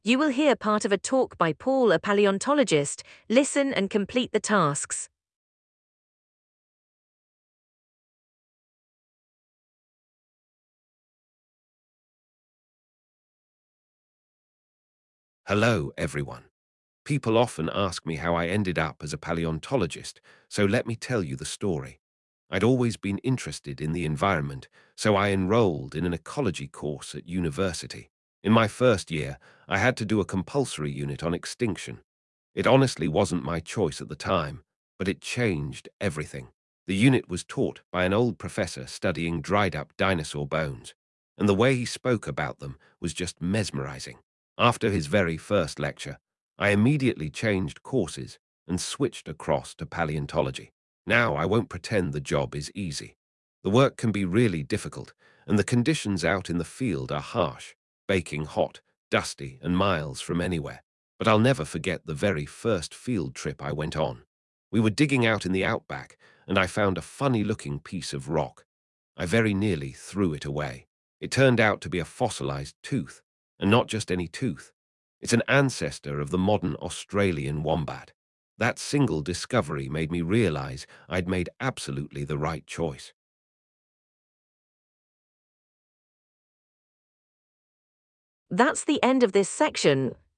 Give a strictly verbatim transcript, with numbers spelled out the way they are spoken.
You will hear part of a talk by Paul, a paleontologist. Listen and complete the tasks. Hello, everyone. People often ask me how I ended up as a paleontologist, so let me tell you the story. I'd always been interested in the environment, so I enrolled in an ecology course at university. In my first year, I had to do a compulsory unit on extinction. It honestly wasn't my choice at the time, but it changed everything. The unit was taught by an old professor studying dried-up dinosaur bones, and the way he spoke about them was just mesmerizing. After his very first lecture, I immediately changed courses and switched across to paleontology. Now I won't pretend the job is easy. The work can be really difficult, and the conditions out in the field are harsh, baking hot, dusty, and miles from anywhere. But I'll never forget the very first field trip I went on. We were digging out in the outback, and I found a funny-looking piece of rock. I very nearly threw it away. It turned out to be a fossilized tooth, and not just any tooth. It's an ancestor of the modern Australian wombat. That single discovery made me realize I'd made absolutely the right choice. That's the end of this section.